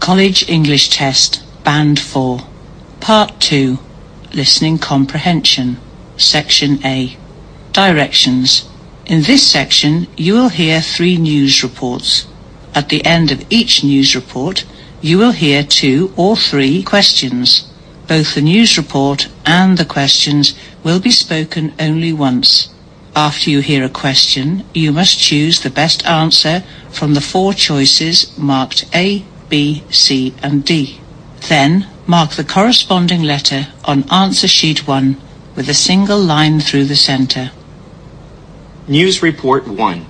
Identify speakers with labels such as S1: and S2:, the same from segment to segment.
S1: College English Test, Band 4, Part 2, Listening Comprehension, Section A. Directions. In this section, you will hear 3 news reports. At the end of each news report, you will hear 2 or 3 questions. Both the news report and the questions will be spoken only once. After you hear a question, you must choose the best answer from the 4 choices marked A, B, C and D. Then mark the corresponding letter on answer sheet 1 with a single line through the center.
S2: News Report 1.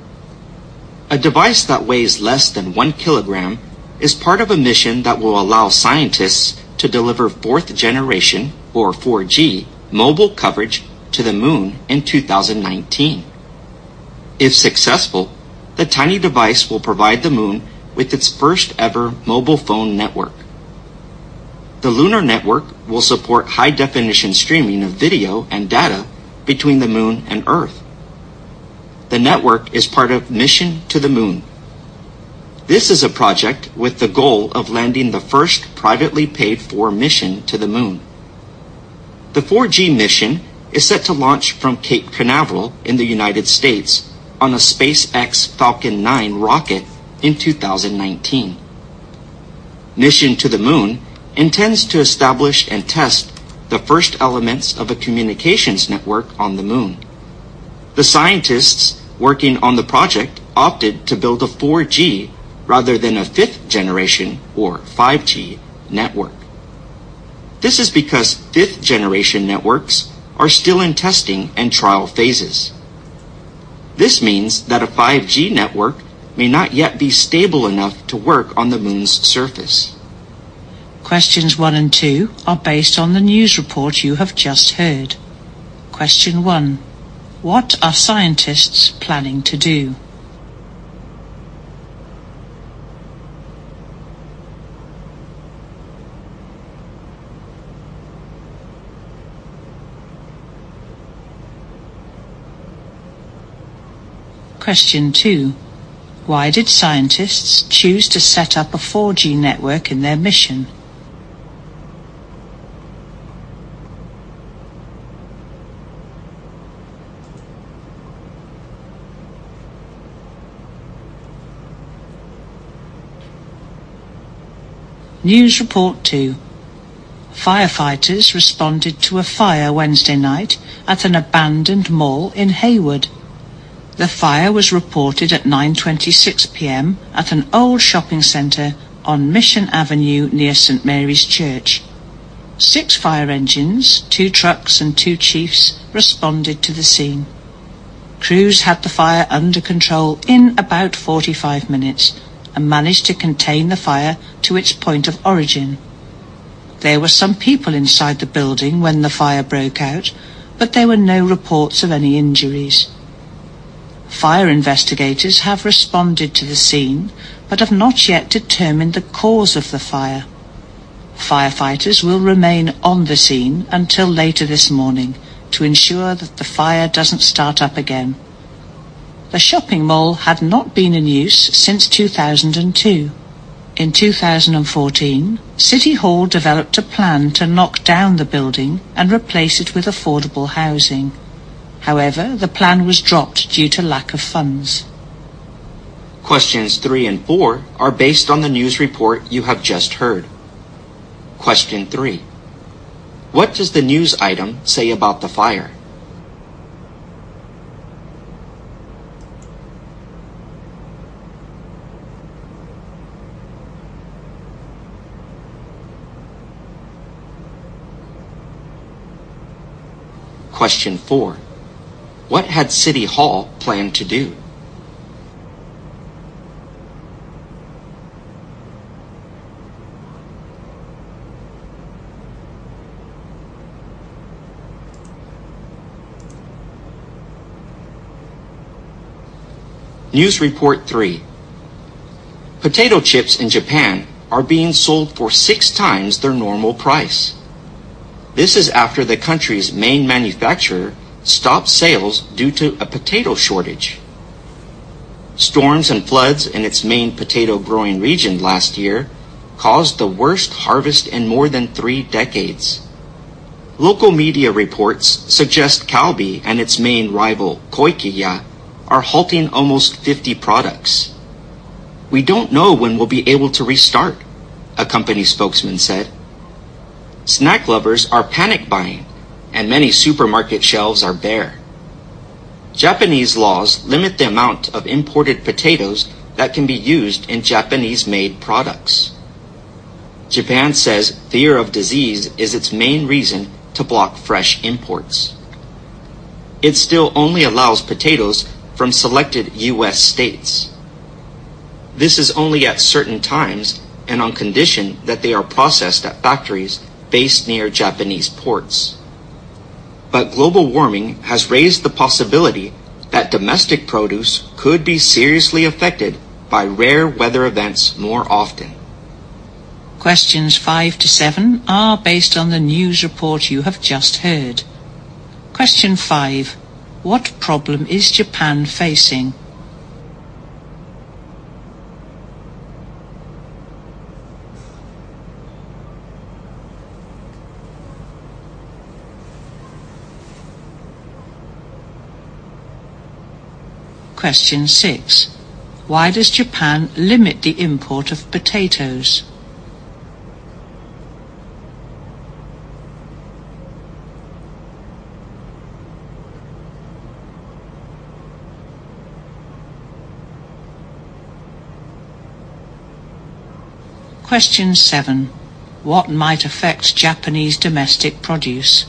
S2: A device that weighs less than 1 kilogram is part of a mission that will allow scientists to deliver 4th generation, or 4G, mobile coverage to the moon in 2019. If successful, the tiny device will provide the moon with its first ever mobile phone network. The lunar network will support high-definition streaming of video and data between the moon and Earth. The network is part of Mission to the Moon. This is a project with the goal of landing the first privately paid-for mission to the moon. The 4G mission is set to launch from Cape Canaveral in the United States on a SpaceX Falcon 9 rocket in 2019. Mission to the Moon intends to establish and test the first elements of a communications network on the moon. The scientists working on the project opted to build a 4G rather than a 5th generation or 5G network. This is because 5th generation networks are still in testing and trial phases. This means that a 5G network may not yet be stable enough to work on the moon's surface.
S1: Questions 1 and 2 are based on the news report you have just heard. Question 1. What are scientists planning to do? Question 2. Why did scientists choose to set up a 4G network in their mission? News Report 2. Firefighters responded to a fire Wednesday night at an abandoned mall in Hayward. The fire was reported at 9:26 p.m. at an old shopping centre on Mission Avenue near St Mary's Church. 6 fire engines, 2 trucks and 2 chiefs responded to the scene. Crews had the fire under control in about 45 minutes and managed to contain the fire to its point of origin. There were some people inside the building when the fire broke out, but there were no reports of any injuries. Fire investigators have responded to the scene, but have not yet determined the cause of the fire. Firefighters will remain on the scene until later this morning to ensure that the fire doesn't start up again. The shopping mall had not been in use since 2002. In 2014, City Hall developed a plan to knock down the building and replace it with affordable housing. However, the plan was dropped due to lack of funds.
S2: Questions 3 and 4 are based on the news report you have just heard. Question 3. What does the news item say about the fire? Question 4. What had City Hall planned to do? News Report 3. Potato chips in Japan are being sold for 6 times their normal price. This is after the country's main manufacturer stopped sales due to a potato shortage. Storms and floods in its main potato growing region last year caused the worst harvest in more than 3 decades. Local media reports suggest Calbee and its main rival, Koikiya, are halting almost 50 products. We don't know when we'll be able to restart, a company spokesman said. Snack lovers are panic buying, and many supermarket shelves are bare. Japanese laws limit the amount of imported potatoes that can be used in Japanese-made products. Japan says fear of disease is its main reason to block fresh imports. It still only allows potatoes from selected U.S. states. This is only at certain times and on condition that they are processed at factories based near Japanese ports. But global warming has raised the possibility that domestic produce could be seriously affected by rare weather events more often.
S1: Questions 5 to 7 are based on the news report you have just heard. Question 5. What problem is Japan facing? Question 6. Why does Japan limit the import of potatoes? Question 7. What might affect Japanese domestic produce?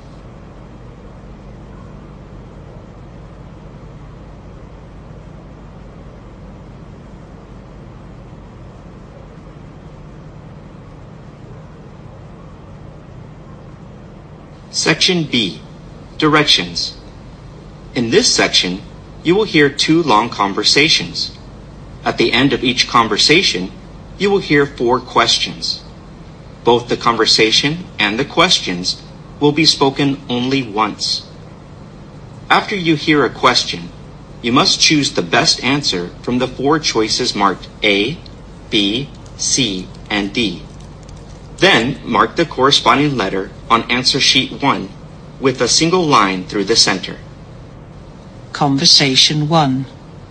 S2: Section B. Directions. In this section, you will hear 2 long conversations. At the end of each conversation, you will hear 4 questions. Both the conversation and the questions will be spoken only once. After you hear a question, you must choose the best answer from the 4 choices marked A, B, C, and D. Then mark the corresponding letter on answer sheet 1 with a single line through the center.
S1: Conversation 1.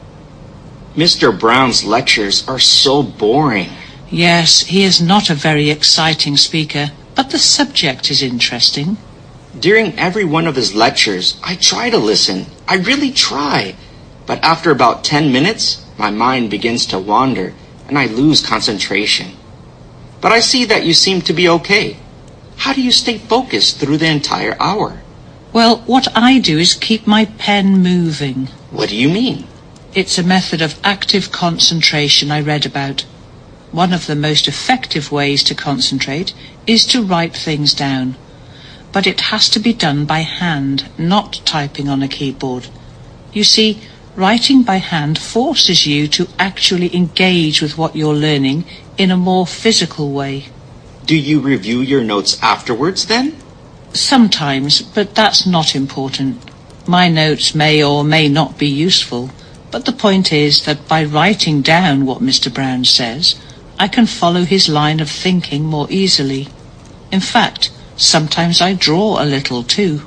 S2: Mr. Brown's lectures are so boring.
S1: Yes, he is not a very exciting speaker, but the subject is interesting.
S2: During every one of his lectures, I try to listen. I really try. But after about 10 minutes, my mind begins to wander and I lose concentration. But I see that you seem to be okay. How do you stay focused through the entire hour?
S1: Well, what I do is keep my pen moving.
S2: What do you mean?
S1: It's a method of active concentration I read about. One of the most effective ways to concentrate is to write things down. But it has to be done by hand, not typing on a keyboard. You see, writing by hand forces you to actually engage with what you're learning in a more physical way.
S2: Do you review your notes afterwards then?
S1: Sometimes, but that's not important. My notes may or may not be useful, but the point is that by writing down what Mr. Brown says, I can follow his line of thinking more easily. In fact, sometimes I draw a little too.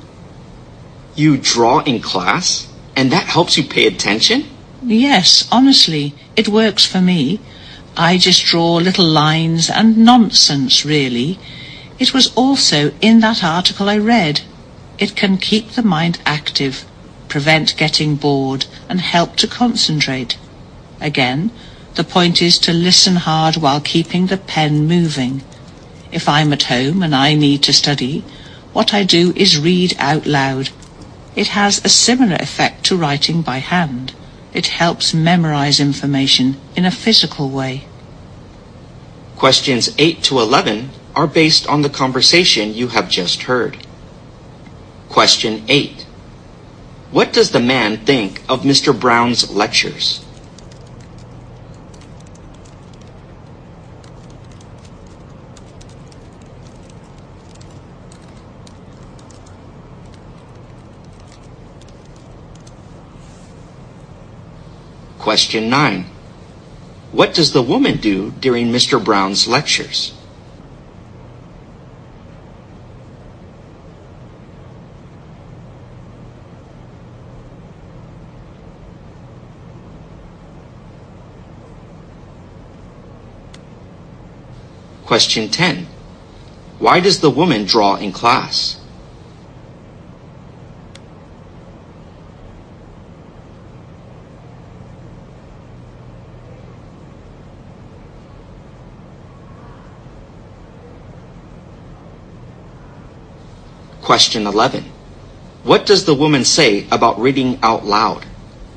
S2: You draw in class? And that helps you pay attention?
S1: Yes, honestly, it works for me. I just draw little lines and nonsense, really. It was also in that article I read. It can keep the mind active, prevent getting bored, and help to concentrate. Again, the point is to listen hard while keeping the pen moving. If I'm at home and I need to study, what I do is read out loud. It has a similar effect to writing by hand. It helps memorize information in a physical way.
S2: Questions 8 to 11 are based on the conversation you have just heard. Question 8. What does the man think of Mr. Brown's lectures? Question 9. What does the woman do during Mr. Brown's lectures? Question 10. Why does the woman draw in class? Question 11. What does the woman say about reading out loud?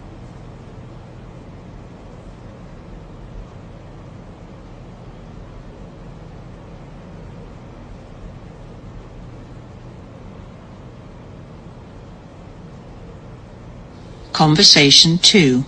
S1: Conversation 2.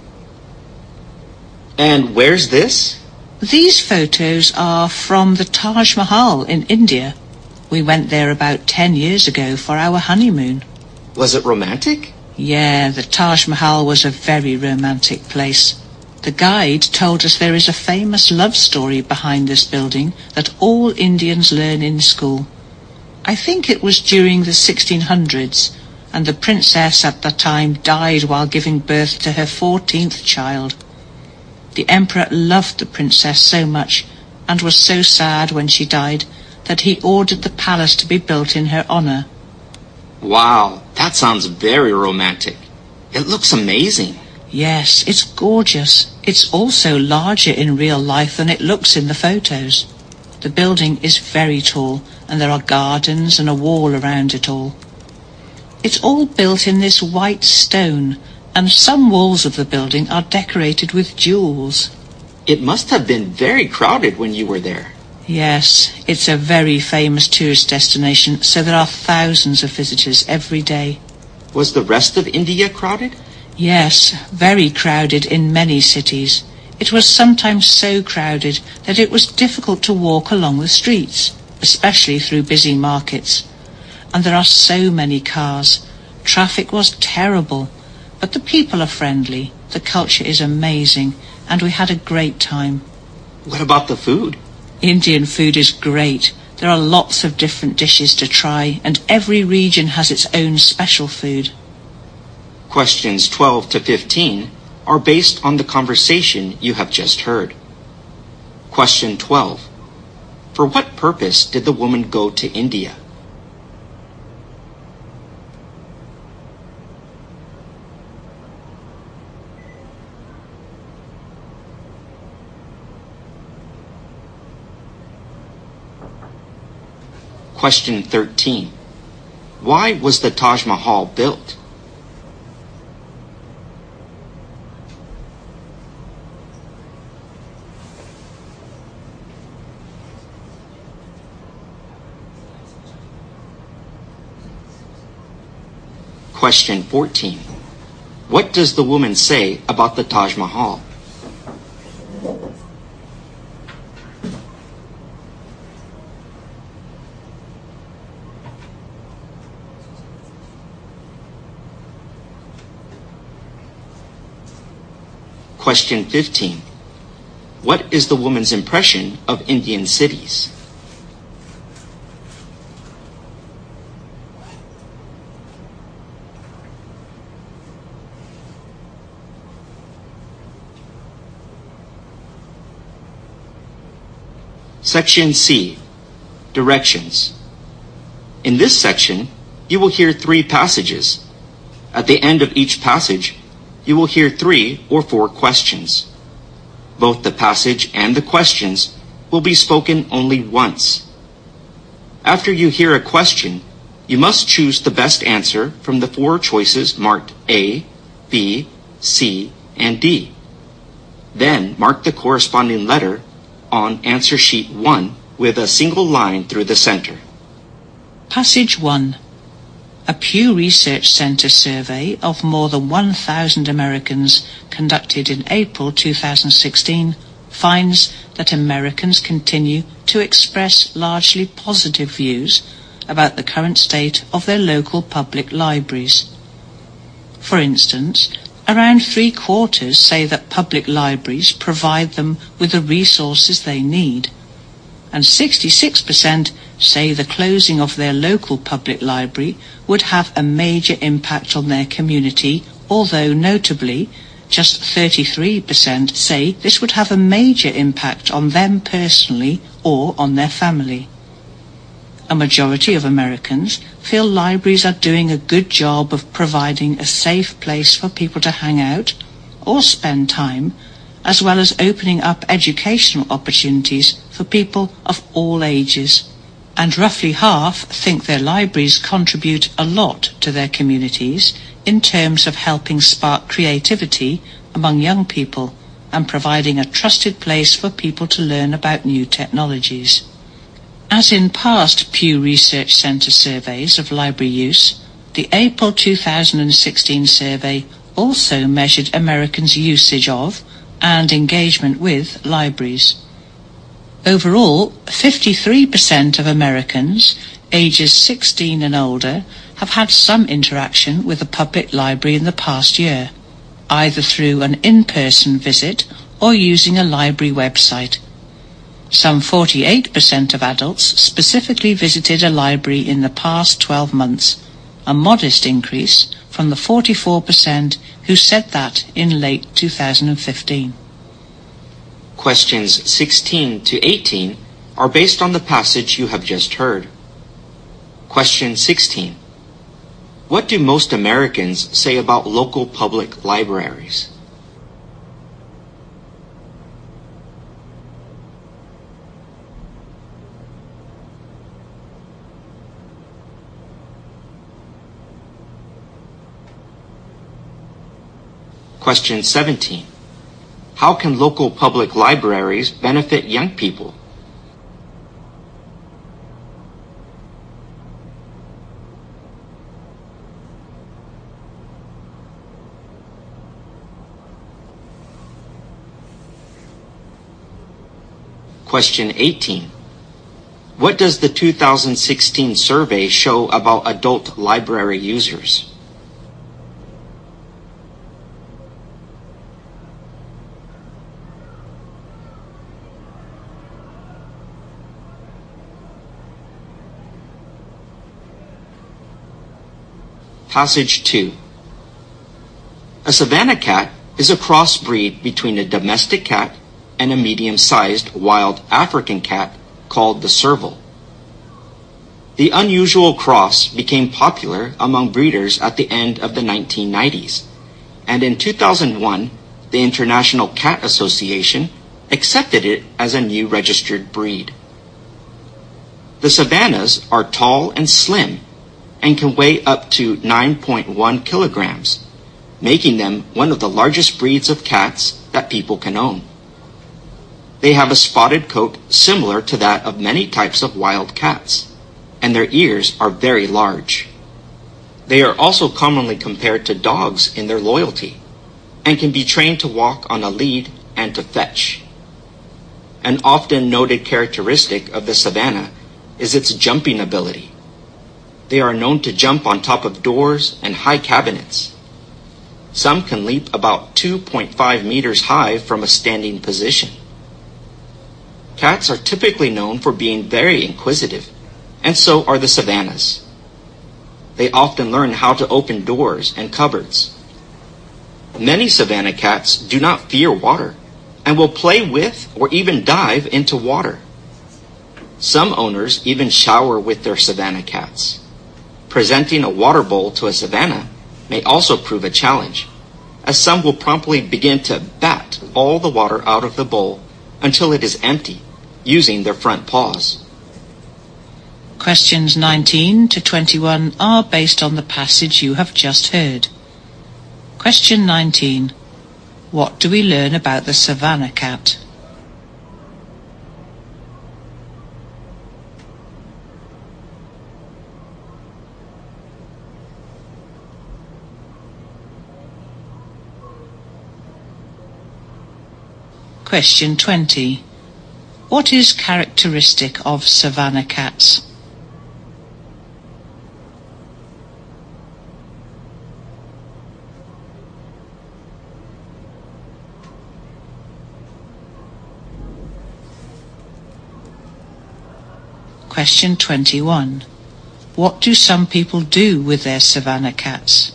S2: And where's this?
S1: These photos are from the Taj Mahal in India. We went there about 10 years ago for our honeymoon.
S2: Was it romantic?
S1: Yeah, the Taj Mahal was a very romantic place. The guide told us there is a famous love story behind this building that all Indians learn in school. I think it was during the 1600s, and the princess at the time died while giving birth to her 14th child. The emperor loved the princess so much and was so sad when she died that he ordered the palace to be built in her honor.
S2: Wow, that sounds very romantic. It looks amazing.
S1: Yes, it's gorgeous. It's also larger in real life than it looks in the photos. The building is very tall, and there are gardens and a wall around it all. It's all built in this white stone, and some walls of the building are decorated with jewels.
S2: It must have been very crowded when you were there.
S1: Yes, it's a very famous tourist destination, so there are thousands of visitors every day.
S2: Was the rest of India crowded?
S1: Yes, very crowded in many cities. It was sometimes so crowded that it was difficult to walk along the streets, especially through busy markets. And there are so many cars. Traffic was terrible, but the people are friendly, the culture is amazing, and we had a great time.
S2: What about the food?
S1: Indian food is great. There are lots of different dishes to try, and every region has its own special food.
S2: Questions 12 to 15 are based on the conversation you have just heard. Question 12. For what purpose did the woman go to India? Question 13. Why was the Taj Mahal built? Question 14. What does the woman say about the Taj Mahal? Question 15. What is the woman's impression of Indian cities? Section C. Directions. In this section, you will hear 3 passages. At the end of each passage, you will hear 3 or 4 questions. Both the passage and the questions will be spoken only once. After you hear a question, you must choose the best answer from the 4 choices marked A, B, C, and D. Then mark the corresponding letter on answer sheet 1 with a single line through the center.
S1: Passage 1. A Pew Research Center survey of more than 1,000 Americans conducted in April 2016 finds that Americans continue to express largely positive views about the current state of their local public libraries. For instance, Around 3/4 say that public libraries provide them with the resources they need, and 66% say the closing of their local public library would have a major impact on their community, although notably, just 33% say this would have a major impact on them personally or on their family. A majority of Americans feel libraries are doing a good job of providing a safe place for people to hang out or spend time, as well as opening up educational opportunities for people of all ages. And roughly half think their libraries contribute a lot to their communities in terms of helping spark creativity among young people and providing a trusted place for people to learn about new technologies. As in past Pew Research Centre surveys of library use, the April 2016 survey also measured Americans' usage of and engagement with libraries. Overall, 53% of Americans ages 16 and older have had some interaction with a public library in the past year, either through an in-person visit or using a library website. Some 48% of adults specifically visited a library in the past 12 months, a modest increase from the 44% who said that in late 2015.
S2: Questions 16 to 18 are based on the passage you have just heard. Question 16. What do most Americans say about local public libraries? Question 17. How can local public libraries benefit young people? Question 18. What does the 2016 survey show about adult library users? Passage 2. A Savannah cat is a crossbreed between a domestic cat and a medium-sized wild African cat called the serval. The unusual cross became popular among breeders at the end of the 1990s, and in 2001, the International Cat Association accepted it as a new registered breed. The Savannahs are tall and slim and can weigh up to 9.1 kilograms, making them one of the largest breeds of cats that people can own. They have a spotted coat similar to that of many types of wild cats, and their ears are very large. They are also commonly compared to dogs in their loyalty, and can be trained to walk on a lead and to fetch. An often noted characteristic of the Savannah is its jumping ability. They are known to jump on top of doors and high cabinets. Some can leap about 2.5 meters high from a standing position. Cats are typically known for being very inquisitive, and so are the Savannahs. They often learn how to open doors and cupboards. Many Savannah cats do not fear water and will play with or even dive into water. Some owners even shower with their Savannah cats. Presenting a water bowl to a Savannah may also prove a challenge, as some will promptly begin to bat all the water out of the bowl until it is empty, using their front paws.
S1: Questions 19 to 21 are based on the passage you have just heard. Question 19. What do we learn about the Savannah cat? Question 20. What is characteristic of Savannah cats? Question 21. What do some people do with their savanna cats?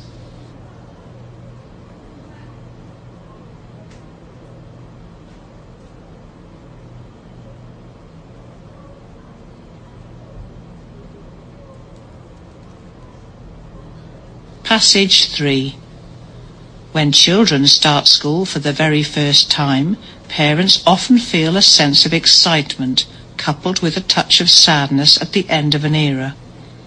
S1: Passage 3. When children start school for the very first time, parents often feel a sense of excitement coupled with a touch of sadness at the end of an era.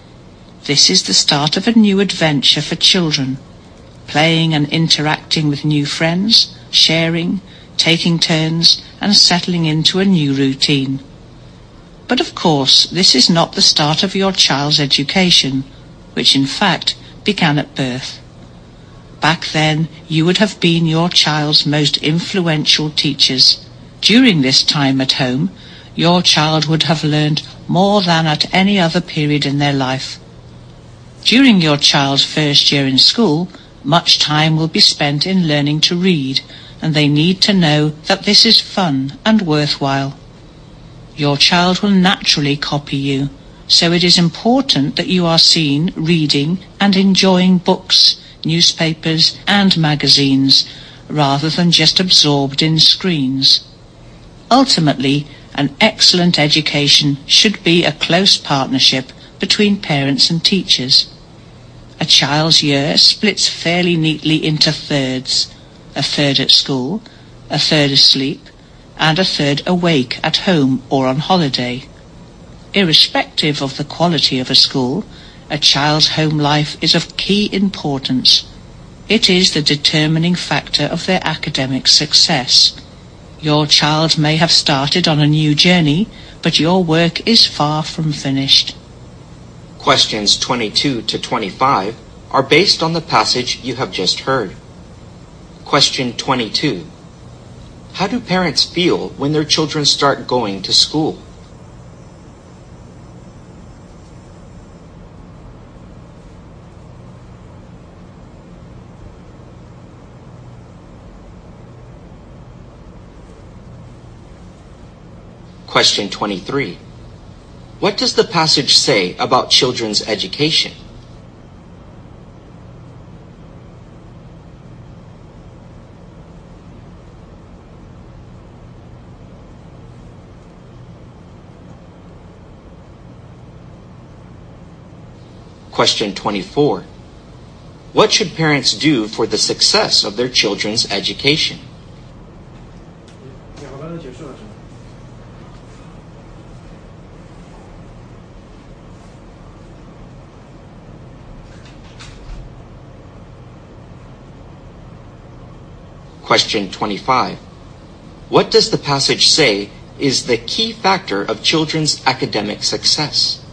S1: This is the start of a new adventure for children, playing and interacting with new friends, sharing, taking turns, and settling into a new routine. But of course, this is not the start of your child's education, which in fact began at birth. Back then, you would have been your child's most influential teachers. During this time at home, your child would have learned more than at any other period in their life. During your child's first year in school, much time will be spent in learning to read, and they need to know that this is fun and worthwhile. Your child will naturally copy you, so it is important that you are seen reading and enjoying books, newspapers and magazines, rather than just absorbed in screens. Ultimately, an excellent education should be a close partnership between parents and teachers. A child's year splits fairly neatly into thirds: a third at school, a third asleep, and a third awake at home or on holiday. Irrespective of the quality of a school, a child's home life is of key importance. It is the determining factor of their academic success. Your child may have started on a new journey, but your work is far from finished.
S2: Questions 22 to 25 are based on the passage you have just heard. Question 22. How do parents feel when their children start going to school? Question 23. What does the passage say about children's education? Question 24. What should parents do for the success of their children's education? Question 25. What does the passage say is the key factor of children's academic success?